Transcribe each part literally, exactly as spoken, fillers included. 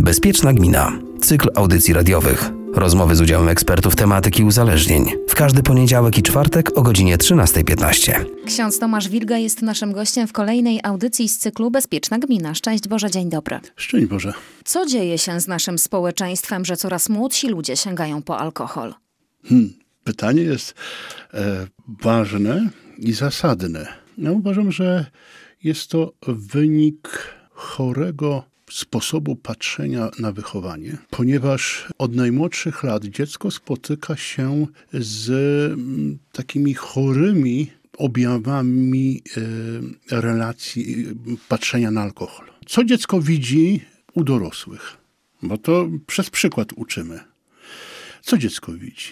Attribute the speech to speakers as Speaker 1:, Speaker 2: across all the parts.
Speaker 1: Bezpieczna gmina. Cykl audycji radiowych. Rozmowy z udziałem ekspertów tematyki uzależnień. W każdy poniedziałek i czwartek o godzinie trzynasta piętnaście.
Speaker 2: Ksiądz Tomasz Wilga jest naszym gościem w kolejnej audycji z cyklu Bezpieczna gmina. Szczęść Boże, dzień dobry.
Speaker 3: Szczęść Boże.
Speaker 2: Co dzieje się z naszym społeczeństwem, że coraz młodsi ludzie sięgają po alkohol?
Speaker 3: Hmm. Pytanie jest e, ważne i zasadne. Ja uważam, że jest to wynik chorego sposobu patrzenia na wychowanie, ponieważ od najmłodszych lat dziecko spotyka się z m, takimi chorymi objawami e, relacji, patrzenia na alkohol. Co dziecko widzi u dorosłych? Bo to przez przykład uczymy. Co dziecko widzi?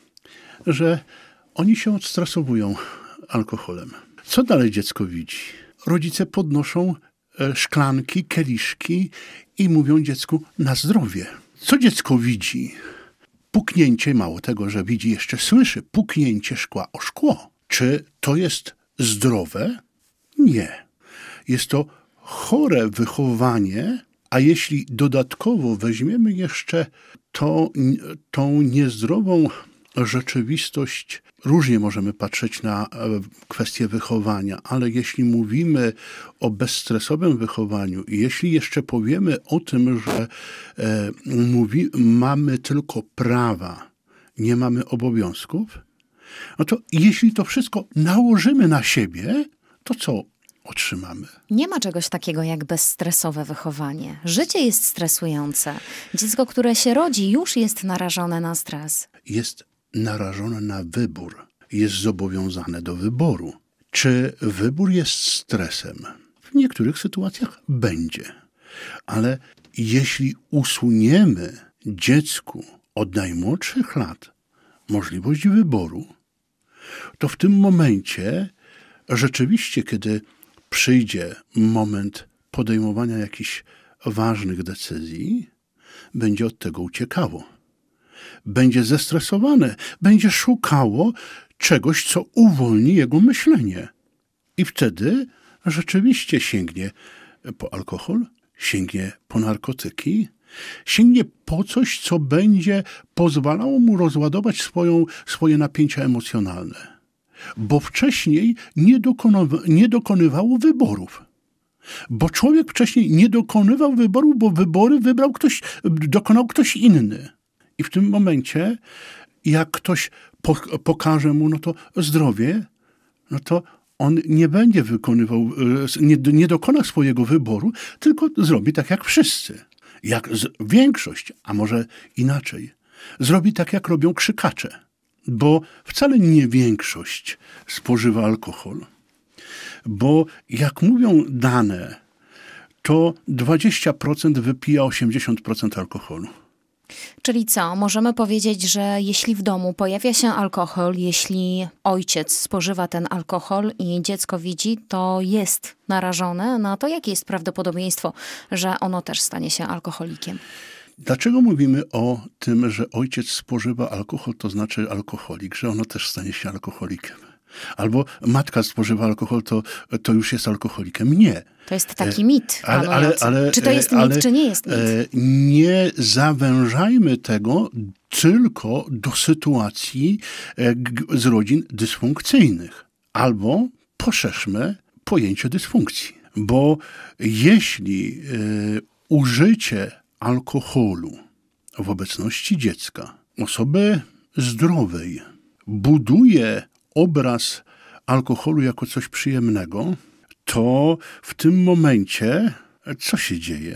Speaker 3: Że oni się odstresowują alkoholem. Co dalej dziecko widzi? Rodzice podnoszą szklanki, kieliszki i mówią dziecku na zdrowie. Co dziecko widzi? Puknięcie, mało tego, że widzi, jeszcze słyszy puknięcie szkła o szkło. Czy to jest zdrowe? Nie. Jest to chore wychowanie, a jeśli dodatkowo weźmiemy jeszcze to, tą niezdrową rzeczywistość, różnie możemy patrzeć na kwestię wychowania, ale jeśli mówimy o bezstresowym wychowaniu i jeśli jeszcze powiemy o tym, że e, mówi, mamy tylko prawa, nie mamy obowiązków, no to jeśli to wszystko nałożymy na siebie, to co otrzymamy?
Speaker 2: Nie ma czegoś takiego jak bezstresowe wychowanie. Życie jest stresujące. Dziecko, które się rodzi, już jest narażone na stres.
Speaker 3: Jest narażone na wybór. Jest zobowiązane do wyboru. Czy wybór jest stresem? W niektórych sytuacjach będzie. Ale jeśli usuniemy dziecku od najmłodszych lat możliwość wyboru, to w tym momencie rzeczywiście, kiedy przyjdzie moment podejmowania jakichś ważnych decyzji, będzie od tego uciekało. Będzie zestresowane, będzie szukało czegoś, co uwolni jego myślenie. I wtedy rzeczywiście sięgnie po alkohol, sięgnie po narkotyki, sięgnie po coś, co będzie pozwalało mu rozładować swoją, swoje napięcia emocjonalne. Bo wcześniej nie, dokonywa, nie dokonywało wyborów. Bo człowiek wcześniej nie dokonywał wyborów, bo wybory wybrał ktoś, dokonał ktoś inny. I w tym momencie, jak ktoś po, pokaże mu no to zdrowie, no to on nie będzie wykonywał, nie, nie dokona swojego wyboru, tylko zrobi tak jak wszyscy. Jak z, większość, a może inaczej, zrobi tak jak robią krzykacze. Bo wcale nie większość spożywa alkohol. Bo jak mówią dane, to dwadzieścia procent wypija osiemdziesiąt procent alkoholu.
Speaker 2: Czyli co? Możemy powiedzieć, że jeśli w domu pojawia się alkohol, jeśli ojciec spożywa ten alkohol i dziecko widzi, to jest narażone na to, jakie jest prawdopodobieństwo, że ono też stanie się alkoholikiem?
Speaker 3: Dlaczego mówimy o tym, że ojciec spożywa alkohol, to znaczy alkoholik, że ono też stanie się alkoholikiem? Albo matka spożywa alkohol, to, to już jest alkoholikiem. Nie.
Speaker 2: To jest taki mit
Speaker 3: ale, ale, ale,
Speaker 2: Czy to jest mit,
Speaker 3: ale,
Speaker 2: czy nie jest mit?
Speaker 3: Nie zawężajmy tego tylko do sytuacji z rodzin dysfunkcyjnych. Albo poszerzmy pojęcie dysfunkcji. Bo jeśli y, użycie alkoholu w obecności dziecka, osoby zdrowej, buduje obraz alkoholu jako coś przyjemnego, to w tym momencie co się dzieje?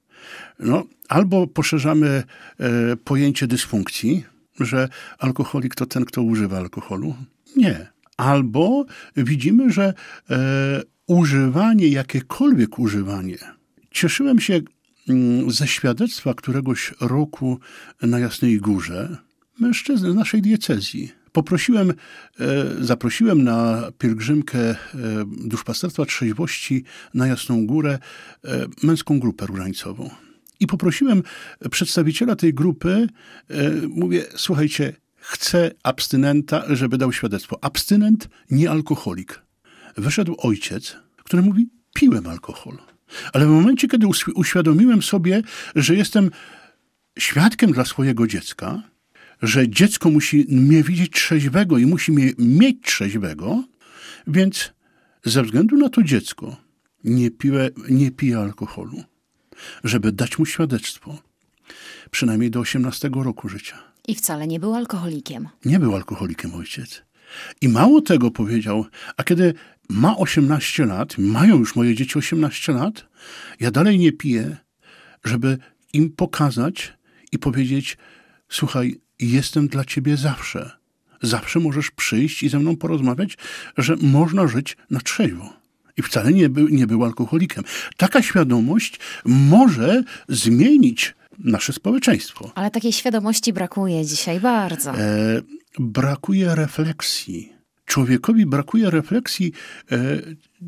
Speaker 3: No, albo poszerzamy e, pojęcie dysfunkcji, że alkoholik to ten, kto używa alkoholu. Nie. Albo widzimy, że e, używanie, jakiekolwiek używanie. Cieszyłem się mm, ze świadectwa któregoś roku na Jasnej Górze mężczyzny z naszej diecezji. Poprosiłem, zaprosiłem na pielgrzymkę Duszpasterstwa Trzeźwości na Jasną Górę męską grupę różańcową. I poprosiłem przedstawiciela tej grupy, mówię, słuchajcie, chcę abstynenta, żeby dał świadectwo. Abstynent, nie alkoholik. Wyszedł ojciec, który mówi, piłem alkohol. Ale w momencie, kiedy us- uświadomiłem sobie, że jestem świadkiem dla swojego dziecka, że dziecko musi mnie widzieć trzeźwego i musi mnie mieć trzeźwego, więc ze względu na to dziecko nie, piję, nie piję alkoholu, żeby dać mu świadectwo, przynajmniej do osiemnastego roku życia.
Speaker 2: I wcale nie był alkoholikiem.
Speaker 3: Nie był alkoholikiem ojciec. I mało tego powiedział, a kiedy ma osiemnaście lat, mają już moje dzieci osiemnaście lat, ja dalej nie piję, żeby im pokazać i powiedzieć, słuchaj, jestem dla ciebie zawsze. Zawsze możesz przyjść i ze mną porozmawiać, że można żyć na trzeźwo. I wcale nie był, nie był alkoholikiem. Taka świadomość może zmienić nasze społeczeństwo.
Speaker 2: Ale takiej świadomości brakuje dzisiaj bardzo.
Speaker 3: E, brakuje refleksji. Człowiekowi brakuje refleksji e,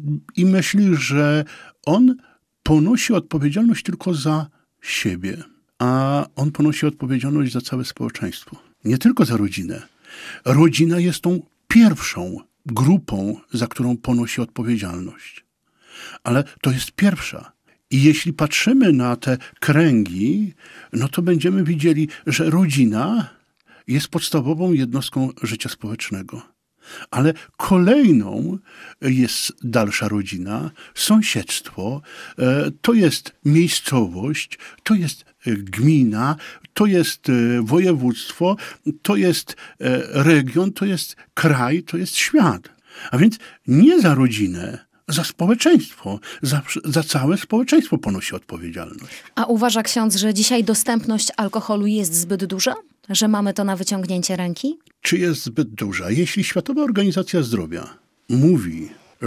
Speaker 3: i myśli, że on ponosi odpowiedzialność tylko za siebie, a on ponosi odpowiedzialność za całe społeczeństwo. Nie tylko za rodzinę. Rodzina jest tą pierwszą grupą, za którą ponosi odpowiedzialność. Ale to jest pierwsza. I jeśli patrzymy na te kręgi, no to będziemy widzieli, że rodzina jest podstawową jednostką życia społecznego. Ale kolejną jest dalsza rodzina, sąsiedztwo, to jest miejscowość, to jest gmina, to jest województwo, to jest region, to jest kraj, to jest świat. A więc nie za rodzinę, za społeczeństwo, za, za całe społeczeństwo ponosi odpowiedzialność.
Speaker 2: A uważa ksiądz, że dzisiaj dostępność alkoholu jest zbyt duża? Że mamy to na wyciągnięcie ręki?
Speaker 3: Czy jest zbyt duża? Jeśli Światowa Organizacja Zdrowia mówi,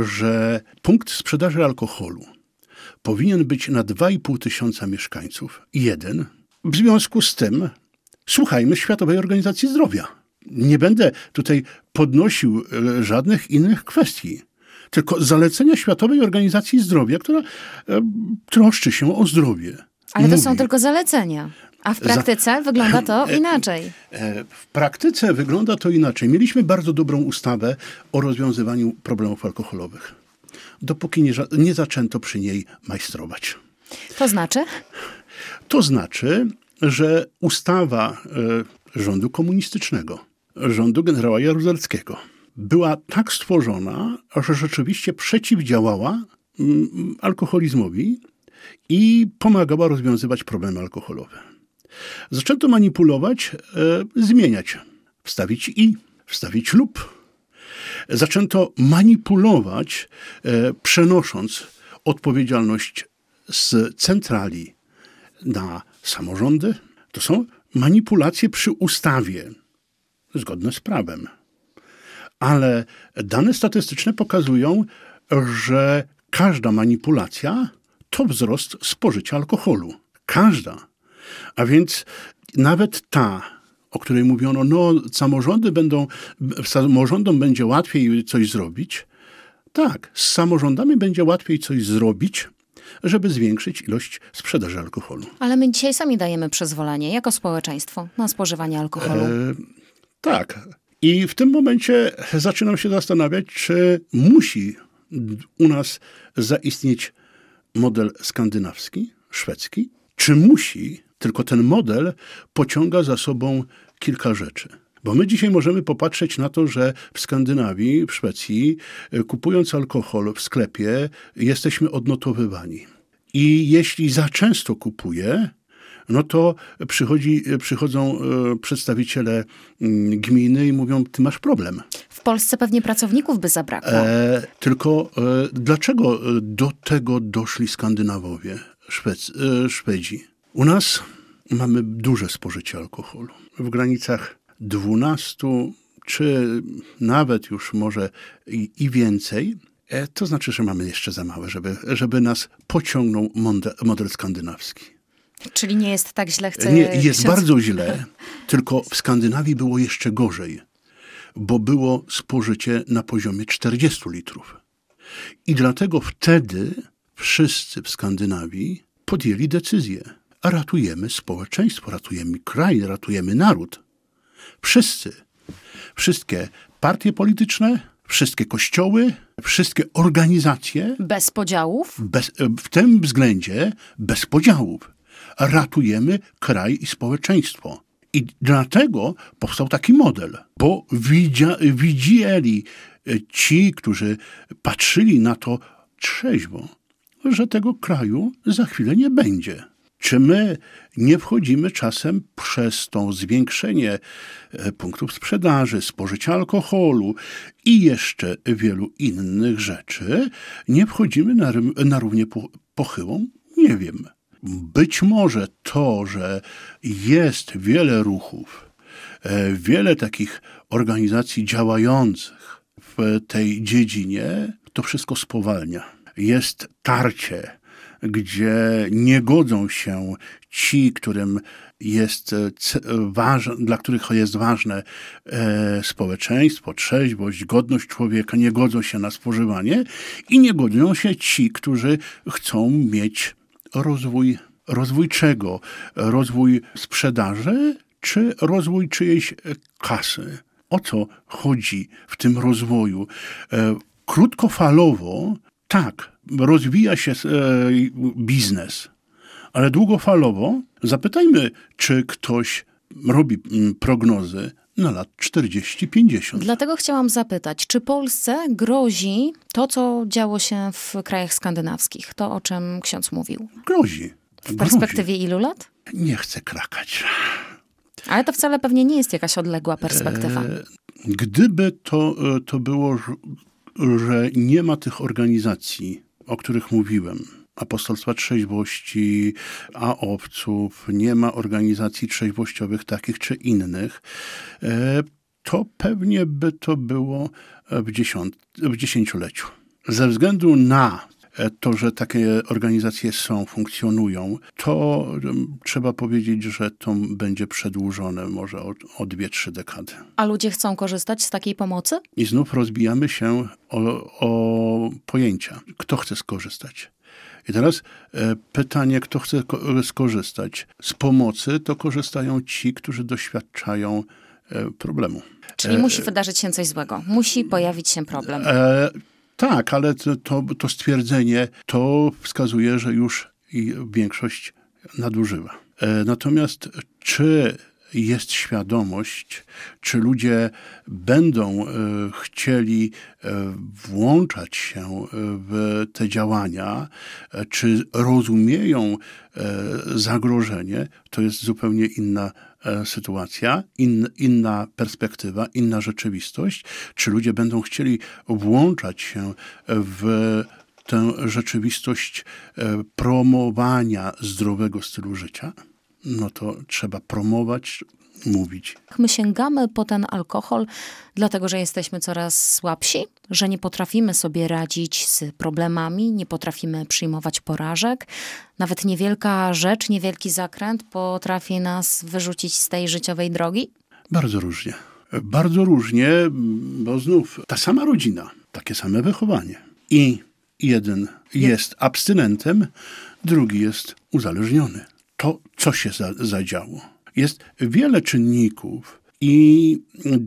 Speaker 3: że punkt sprzedaży alkoholu powinien być na dwa i pół tysiąca mieszkańców, jeden, w związku z tym słuchajmy Światowej Organizacji Zdrowia. Nie będę tutaj podnosił żadnych innych kwestii, tylko zalecenia Światowej Organizacji Zdrowia, która e, troszczy się o zdrowie.
Speaker 2: Ale to
Speaker 3: mówi,
Speaker 2: są tylko zalecenia. A w praktyce Za... wygląda to inaczej.
Speaker 3: W praktyce wygląda to inaczej. Mieliśmy bardzo dobrą ustawę o rozwiązywaniu problemów alkoholowych, dopóki nie, nie zaczęto przy niej majstrować.
Speaker 2: To znaczy?
Speaker 3: To znaczy, że ustawa e, rządu komunistycznego, rządu generała Jaruzelskiego, była tak stworzona, że rzeczywiście przeciwdziałała mm, alkoholizmowi i pomagała rozwiązywać problemy alkoholowe. Zaczęto manipulować, e, zmieniać, wstawić i, wstawić lub. Zaczęto manipulować, e, przenosząc odpowiedzialność z centrali na samorządy. To są manipulacje przy ustawie, zgodne z prawem. Ale dane statystyczne pokazują, że każda manipulacja to wzrost spożycia alkoholu. Każda. A więc nawet ta, o której mówiono, no samorządy będą, samorządom będzie łatwiej coś zrobić. Tak, z samorządami będzie łatwiej coś zrobić, żeby zwiększyć ilość sprzedaży alkoholu.
Speaker 2: Ale my dzisiaj sami dajemy przyzwolenie, jako społeczeństwo, na spożywanie alkoholu. E,
Speaker 3: tak. I w tym momencie zaczynam się zastanawiać, czy musi u nas zaistnieć model skandynawski, szwedzki, czy musi, tylko ten model pociąga za sobą kilka rzeczy. Bo my dzisiaj możemy popatrzeć na to, że w Skandynawii, w Szwecji, kupując alkohol w sklepie, jesteśmy odnotowywani. I jeśli za często kupuję, no to przychodzi, przychodzą przedstawiciele gminy i mówią, ty masz problem.
Speaker 2: W Polsce pewnie pracowników by zabrakło.
Speaker 3: E, tylko e, dlaczego do tego doszli Skandynawowie, Szwec, e, Szwedzi? U nas mamy duże spożycie alkoholu. W granicach dwunastu, czy nawet już może i, i więcej. E, to znaczy, że mamy jeszcze za małe, żeby, żeby nas pociągnął model, model skandynawski.
Speaker 2: Czyli nie jest tak źle, chcę...
Speaker 3: Nie, jest
Speaker 2: ksiądz...
Speaker 3: bardzo źle, tylko w Skandynawii było jeszcze gorzej, bo było spożycie na poziomie czterdziestu litrów. I dlatego wtedy wszyscy w Skandynawii podjęli decyzję. A ratujemy społeczeństwo, ratujemy kraj, ratujemy naród. Wszyscy. Wszystkie partie polityczne, wszystkie kościoły, wszystkie organizacje.
Speaker 2: Bez podziałów?
Speaker 3: Bez, w tym względzie bez podziałów. Ratujemy kraj i społeczeństwo. I dlatego powstał taki model, bo widzia, widzieli ci, którzy patrzyli na to trzeźwo, że tego kraju za chwilę nie będzie. Czy my nie wchodzimy czasem przez to zwiększenie punktów sprzedaży, spożycia alkoholu i jeszcze wielu innych rzeczy, nie wchodzimy na, na równię pochyłą? Nie wiem. Być może to, że jest wiele ruchów, wiele takich organizacji działających w tej dziedzinie, to wszystko spowalnia. Jest tarcie, gdzie nie godzą się ci, którym jest ważne, dla których jest ważne e, społeczeństwo, trzeźwość, godność człowieka, nie godzą się na spożywanie i nie godzą się ci, którzy chcą mieć rozwój, rozwój czego? Rozwój sprzedaży czy rozwój czyjejś kasy? O co chodzi w tym rozwoju? E, krótkofalowo tak, rozwija się e, biznes, ale długofalowo zapytajmy, czy ktoś robi m, prognozy na lat czterdzieści pięćdziesiąt.
Speaker 2: Dlatego chciałam zapytać, czy Polsce grozi to, co działo się w krajach skandynawskich? To, o czym ksiądz mówił.
Speaker 3: Grozi.
Speaker 2: W perspektywie ilu lat?
Speaker 3: Nie chcę krakać.
Speaker 2: Ale to wcale pewnie nie jest jakaś odległa perspektywa.
Speaker 3: E, gdyby to, to było, że nie ma tych organizacji, o których mówiłem, Apostolstwa Trzeźwości, a owców, nie ma organizacji trzeźwościowych takich czy innych, to pewnie by to było w, dziesiąt, w dziesięcioleciu. Ze względu na to, że takie organizacje są, funkcjonują, to trzeba powiedzieć, że to będzie przedłużone może o, o dwie, trzy dekady.
Speaker 2: A ludzie chcą korzystać z takiej pomocy?
Speaker 3: I znów rozbijamy się o, o pojęcia. Kto chce skorzystać? I teraz e, pytanie, kto chce ko- skorzystać z pomocy, to korzystają ci, którzy doświadczają e, problemu.
Speaker 2: Czyli
Speaker 3: e,
Speaker 2: musi wydarzyć się coś złego. Musi pojawić się problem.
Speaker 3: E, tak, ale to, to, to stwierdzenie to wskazuje, że już i większość nadużywa. E, natomiast czy jest świadomość, czy ludzie będą e, chcieli e, włączać się w te działania, e, czy rozumieją e, zagrożenie, to jest zupełnie inna e, sytuacja, in, inna perspektywa, inna rzeczywistość. Czy ludzie będą chcieli włączać się w tę rzeczywistość e, promowania zdrowego stylu życia? No to trzeba promować, mówić.
Speaker 2: My sięgamy po ten alkohol, dlatego że jesteśmy coraz słabsi, że nie potrafimy sobie radzić z problemami, nie potrafimy przyjmować porażek. Nawet niewielka rzecz, niewielki zakręt potrafi nas wyrzucić z tej życiowej drogi?
Speaker 3: Bardzo różnie. Bardzo różnie, bo znów ta sama rodzina, takie same wychowanie. I jeden jest abstynentem, drugi jest uzależniony. To, co się za, zadziało. Jest wiele czynników i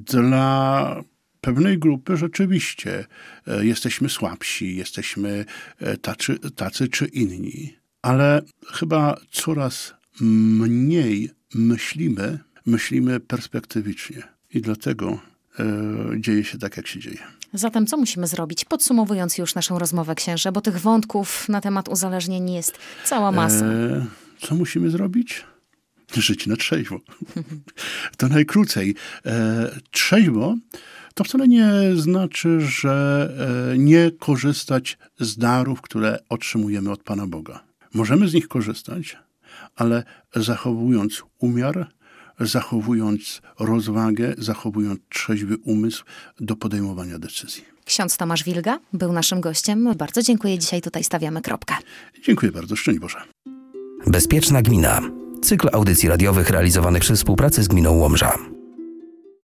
Speaker 3: dla pewnej grupy rzeczywiście e, jesteśmy słabsi, jesteśmy e, tacy, tacy czy inni, ale chyba coraz mniej myślimy, myślimy perspektywicznie i dlatego e, dzieje się tak, jak się dzieje.
Speaker 2: Zatem co musimy zrobić? Podsumowując już naszą rozmowę, księże, bo tych wątków na temat uzależnień jest cała masa.
Speaker 3: E, Co musimy zrobić? Żyć na trzeźwo. To najkrócej. E, trzeźwo to wcale nie znaczy, że e, nie korzystać z darów, które otrzymujemy od Pana Boga. Możemy z nich korzystać, ale zachowując umiar, zachowując rozwagę, zachowując trzeźwy umysł do podejmowania decyzji.
Speaker 2: Ksiądz Tomasz Wilga był naszym gościem. Bardzo dziękuję. Dzisiaj tutaj stawiamy kropkę.
Speaker 3: Dziękuję bardzo. Szczęść Boże.
Speaker 1: Bezpieczna gmina. Cykl audycji radiowych realizowanych przy współpracy z gminą Łomża.